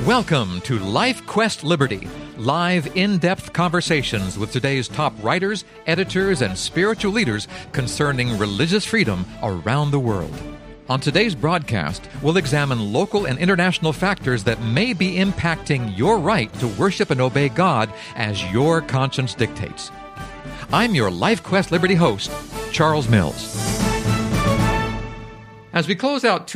Welcome to Life Quest Liberty, live in-depth conversations with today's top writers, editors, and spiritual leaders concerning religious freedom around the world. On today's broadcast, we'll examine local and international factors that may be impacting your right to worship and obey God as your conscience dictates. I'm your Life Quest Liberty host, Charles Mills. As we close out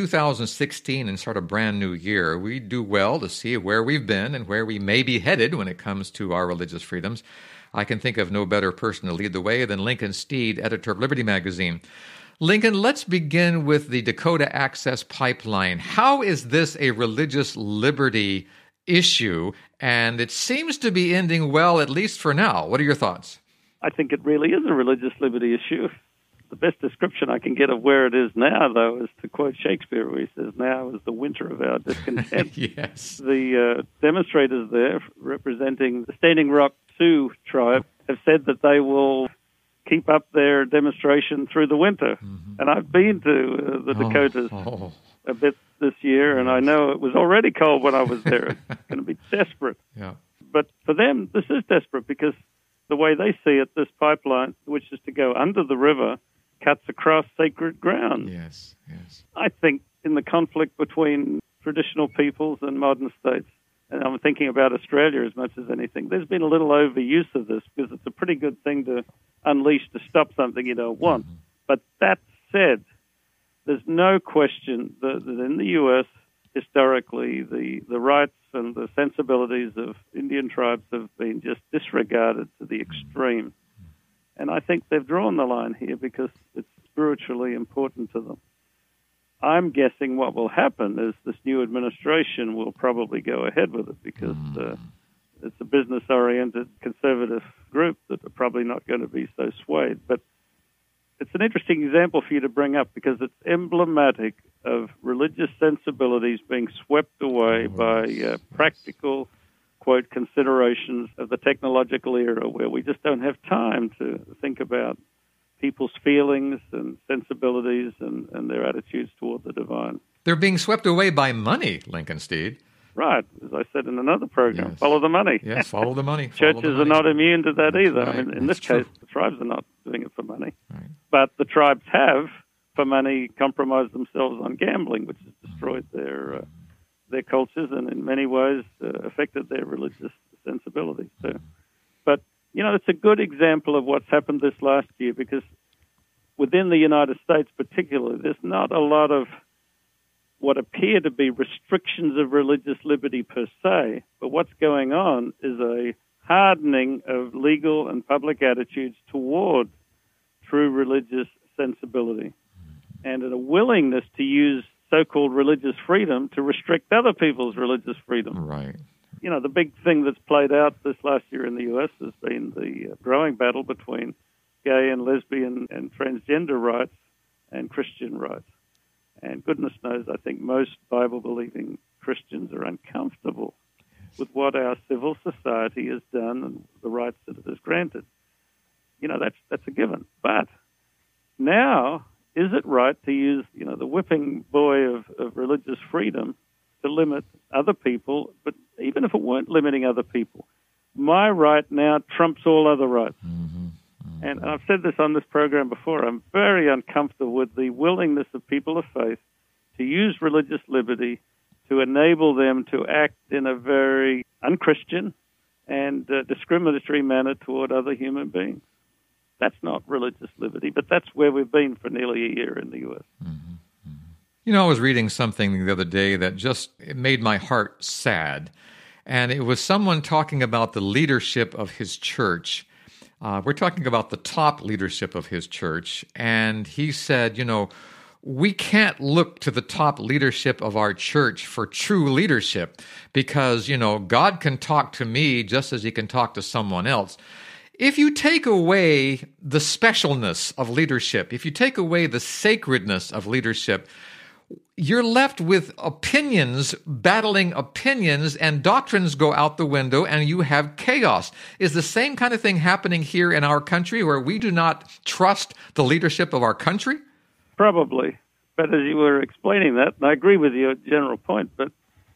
2016 and start a brand new year, we do well to see where we've been and where we may be headed when it comes to our religious freedoms. I can think of no better person to lead the way than Lincoln Steed, editor of Liberty Magazine. Lincoln, let's begin with the Dakota Access Pipeline. How is this a religious liberty issue? And it seems to be ending well, at least for now. What are your thoughts? I think it really is a religious liberty issue. The best description I can get of where it is now, though, is to quote Shakespeare, where he says, "Now is the winter of our discontent." Yes. The demonstrators there, representing the Standing Rock Sioux tribe, have said that they will keep up their demonstration through the winter. Mm-hmm. And I've been to the Dakotas a bit this year, and I know it was already cold when I was there. It's going to be desperate. Yeah. But for them, this is desperate because the way they see it, this pipeline, which is to go under the river, cuts across sacred ground. Yes, yes. I think in the conflict between traditional peoples and modern states, and I'm thinking about Australia as much as anything, there's been a little overuse of this because it's a pretty good thing to unleash to stop something you don't want. Mm-hmm. But that said, there's no question that in the U.S., historically, the rights and the sensibilities of Indian tribes have been just disregarded to the extreme. And I think they've drawn the line here because it's spiritually important to them. I'm guessing what will happen is this new administration will probably go ahead with it because it's a business-oriented conservative group that are probably not going to be so swayed. But it's an interesting example for you to bring up because it's emblematic of religious sensibilities being swept away by practical, quote, considerations of the technological era where we just don't have time to think about people's feelings and sensibilities and their attitudes toward the divine. They're being swept away by money, Lincoln Steed. Right. As I said in another program, yes. Follow the money. Yes, follow the money. Churches are not immune to that either. Right. I mean, in this case, the tribes are not doing it for money. Right. But the tribes have, for money, compromised themselves on gambling, which has destroyed their cultures and in many ways affected their religious sensibilities too. But, you know, it's a good example of what's happened this last year because within the United States particularly, there's not a lot of what appear to be restrictions of religious liberty per se, but what's going on is a hardening of legal and public attitudes toward true religious sensibility and a willingness to use so-called religious freedom to restrict other people's religious freedom. Right. You know, the big thing that's played out this last year in the U.S. has been the growing battle between gay and lesbian and transgender rights and Christian rights. And goodness knows, I think most Bible-believing Christians are uncomfortable with what our civil society has done and the rights that it has granted. You know, that's a given. But now, is it right to use, you know, the whipping boy of religious freedom to limit other people, but even if it weren't limiting other people, my right now trumps all other rights. Mm-hmm. Mm-hmm. And I've said this on this program before, I'm very uncomfortable with the willingness of people of faith to use religious liberty to enable them to act in a very unchristian and discriminatory manner toward other human beings. That's not religious liberty, but that's where we've been for nearly a year in the U.S. Mm-hmm. Mm-hmm. You know, I was reading something the other day that just it made my heart sad, and it was someone talking about the leadership of his church. We're talking about the top leadership of his church, and he said, you know, we can't look to the top leadership of our church for true leadership because, you know, God can talk to me just as he can talk to someone else. If you take away the specialness of leadership, if you take away the sacredness of leadership, you're left with opinions, battling opinions, and doctrines go out the window, and you have chaos. Is the same kind of thing happening here in our country where we do not trust the leadership of our country? Probably. But as you were explaining that, and I agree with your general point, but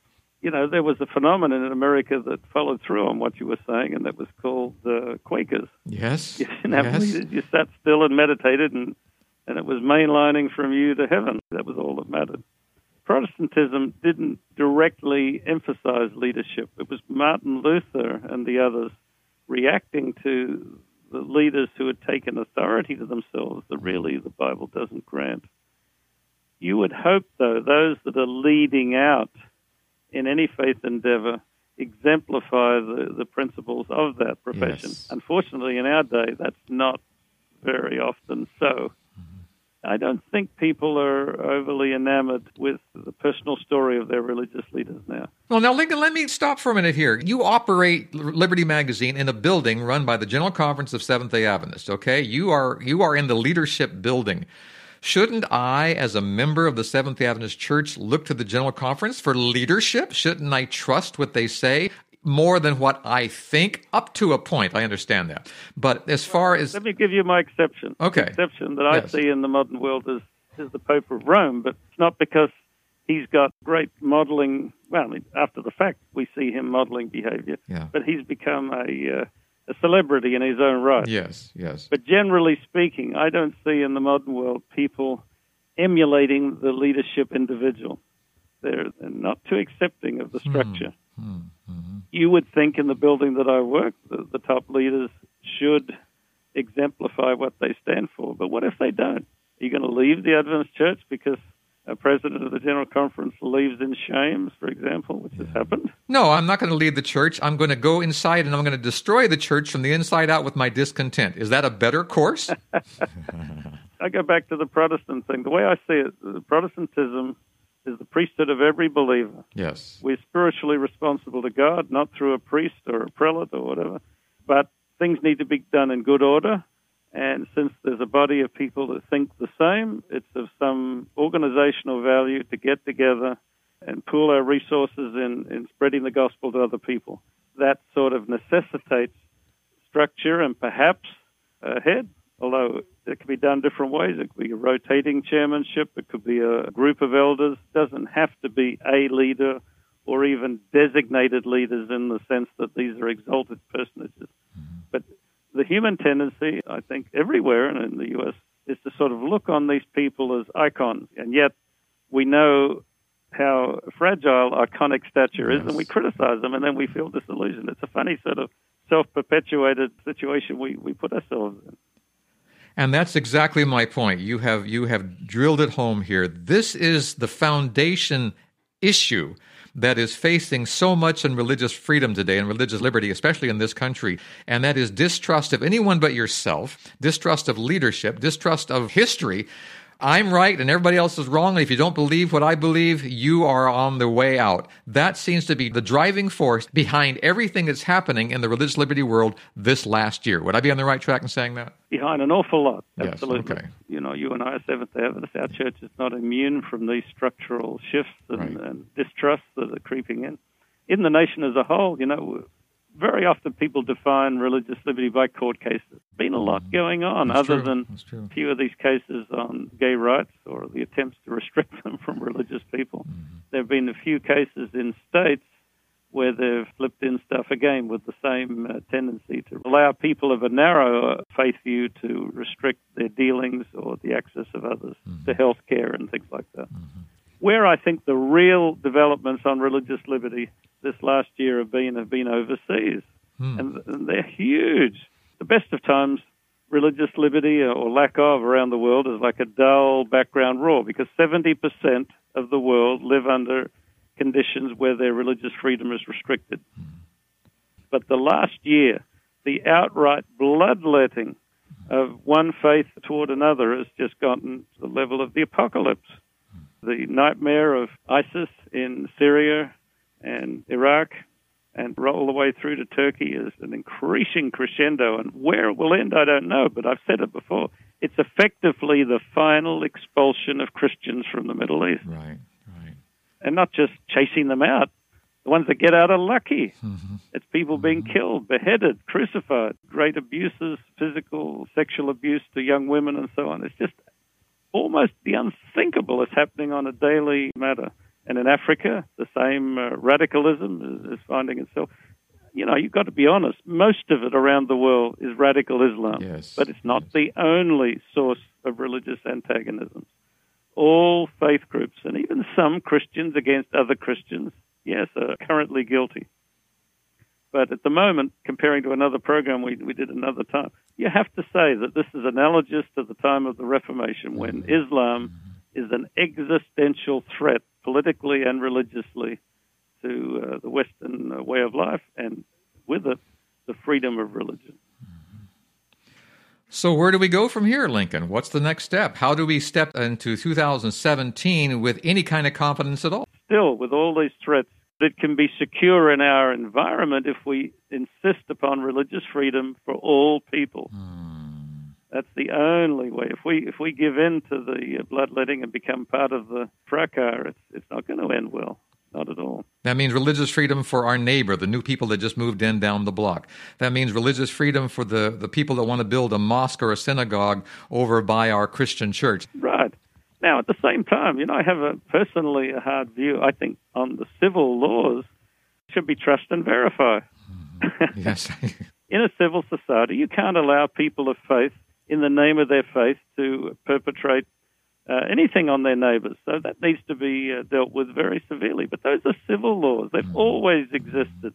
there was a phenomenon in America that followed through on what you were saying, and that was called Quakers. Yes. You didn't have leaders. You sat still and meditated, and it was mainlining from you to heaven. That was all that mattered. Protestantism didn't directly emphasize leadership. It was Martin Luther and the others reacting to the leaders who had taken authority to themselves that really the Bible doesn't grant. You would hope, though, those that are leading out in any faith endeavor exemplify the principles of that profession. Yes. Unfortunately, in our day, that's not very often so. I don't think people are overly enamored with the personal story of their religious leaders now. Well, now, Lincoln, let me stop for a minute here. You operate Liberty Magazine in a building run by the General Conference of Seventh-day Adventists, okay? You are in the leadership building. Shouldn't I, as a member of the Seventh-day Adventist Church, look to the General Conference for leadership? Shouldn't I trust what they say more than what I think? Up to a point, I understand that. But as far as... Let me give you my exception. Okay. The exception that I see in the modern world is the Pope of Rome, but it's not because he's got great modeling... Well, I mean, after the fact, we see him modeling behavior. Yeah. But he's become a celebrity in his own right. Yes, yes. But generally speaking, I don't see in the modern world people emulating the leadership individual. They're not too accepting of the structure. You would think in the building that I work, the top leaders should exemplify what they stand for. But what if they don't? Are you going to leave the Adventist Church because a president of the General Conference leaves in shame, for example, which has happened? No, I'm not going to leave the church. I'm going to go inside and I'm going to destroy the church from the inside out with my discontent. Is that a better course? I go back to the Protestant thing. The way I see it, Protestantism is the priesthood of every believer. Yes. We're spiritually responsible to God, not through a priest or a prelate or whatever, but things need to be done in good order. And since there's a body of people that think the same, it's of some organizational value to get together and pool our resources in spreading the gospel to other people. That sort of necessitates structure and perhaps a head, although it can be done different ways. It could be a rotating chairmanship. It could be a group of elders. It doesn't have to be a leader or even designated leaders in the sense that these are exalted personages. But the human tendency, I think, everywhere and in the U.S., is to sort of look on these people as icons. And yet we know how fragile iconic stature is, and we criticize them, and then we feel disillusioned. It's a funny sort of self-perpetuated situation we put ourselves in. And that's exactly my point. You have drilled it home here. This is the foundation issue that is facing so much in religious freedom today and religious liberty, especially in this country, and that is distrust of anyone but yourself, distrust of leadership, distrust of history. I'm right and everybody else is wrong, and if you don't believe what I believe, you are on the way out. That seems to be the driving force behind everything that's happening in the religious liberty world this last year. Would I be on the right track in saying that? Behind an awful lot, absolutely. Yes, okay. You and I are Seventh-day Adventists. Our church is not immune from these structural shifts and distrusts that are creeping in. In the nation as a whole, very often people define religious liberty by court cases. There's been a lot going on other than a few of these cases on gay rights or the attempts to restrict them from religious people. There have been a few cases in states where they've flipped in stuff again with the same tendency to allow people of a narrow faith view to restrict their dealings or the access of others to health care and things like that. Where I think the real developments on religious liberty this last year have been overseas, and they're huge. The best of times, religious liberty or lack of around the world is like a dull background roar because 70% of the world live under conditions where their religious freedom is restricted. But the last year, the outright bloodletting of one faith toward another has just gotten to the level of the apocalypse. The nightmare of ISIS in Syria and Iraq and all the way through to Turkey is an increasing crescendo. And where it will end, I don't know, but I've said it before. It's effectively the final expulsion of Christians from the Middle East. Right. And not just chasing them out. The ones that get out are lucky. It's people being killed, beheaded, crucified, great abuses, physical, sexual abuse to young women and so on. It's just almost the unthinkable is happening on a daily matter. And in Africa, the same radicalism is finding itself. You've got to be honest. Most of it around the world is radical Islam. Yes. But it's not the only source of religious antagonism. All faith groups, and even some Christians against other Christians, yes, are currently guilty. But at the moment, comparing to another program we did another time, you have to say that this is analogous to the time of the Reformation, when Islam is an existential threat, politically and religiously, to the Western way of life, and with it, the freedom of religion. So where do we go from here, Lincoln? What's the next step? How do we step into 2017 with any kind of confidence at all? Still, with all these threats, it can be secure in our environment if we insist upon religious freedom for all people. That's the only way. If we give in to the bloodletting and become part of the fracas, it's not going to end well. Not at all. That means religious freedom for our neighbor, the new people that just moved in down the block. That means religious freedom for the people that want to build a mosque or a synagogue over by our Christian church. Right. Now, at the same time, I have personally a hard view, I think, on the civil laws should be trust and verify. Yes. In a civil society, you can't allow people of faith, in the name of their faith, to perpetrate anything on their neighbors. So that needs to be dealt with very severely. But those are civil laws. They've always existed.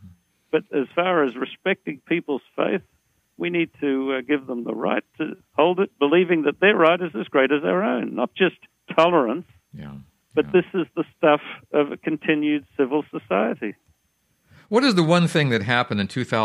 But as far as respecting people's faith, we need to give them the right to hold it, believing that their right is as great as our own, not just tolerance, but this is the stuff of a continued civil society. What is the one thing that happened in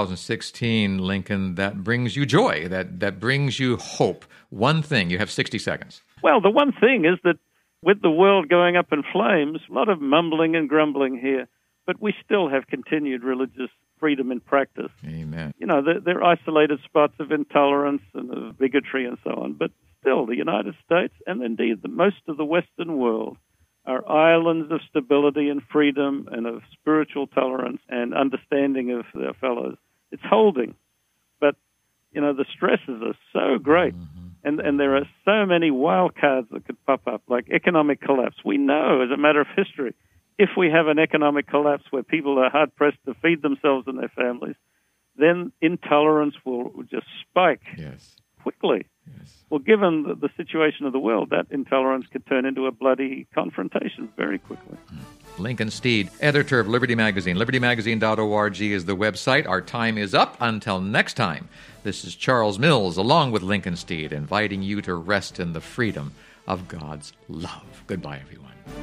2016, Lincoln, that brings you joy, that brings you hope? One thing. You have 60 seconds. Well, the one thing is that with the world going up in flames, a lot of mumbling and grumbling here, but we still have continued religious freedom in practice. Amen. There are isolated spots of intolerance and of bigotry and so on, but still the United States, and indeed most of the Western world, are islands of stability and freedom and of spiritual tolerance and understanding of their fellows. It's holding. But, the stresses are so great. And there are so many wild cards that could pop up, like economic collapse. We know, as a matter of history, if we have an economic collapse where people are hard-pressed to feed themselves and their families, then intolerance will just spike quickly. Well, given the situation of the world, that intolerance could turn into a bloody confrontation very quickly. Lincoln Steed, editor of Liberty Magazine. LibertyMagazine.org is the website. Our time is up. Until next time, this is Charles Mills, along with Lincoln Steed, inviting you to rest in the freedom of God's love. Goodbye, everyone.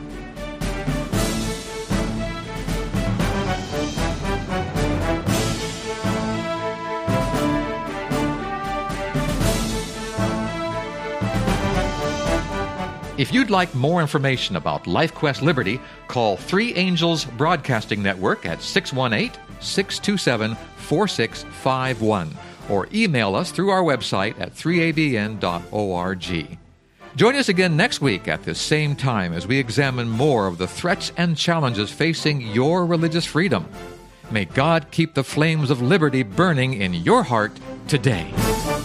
If you'd like more information about LifeQuest Liberty, call Three Angels Broadcasting Network at 618-627-4651 or email us through our website at 3abn.org. Join us again next week at this same time as we examine more of the threats and challenges facing your religious freedom. May God keep the flames of liberty burning in your heart today.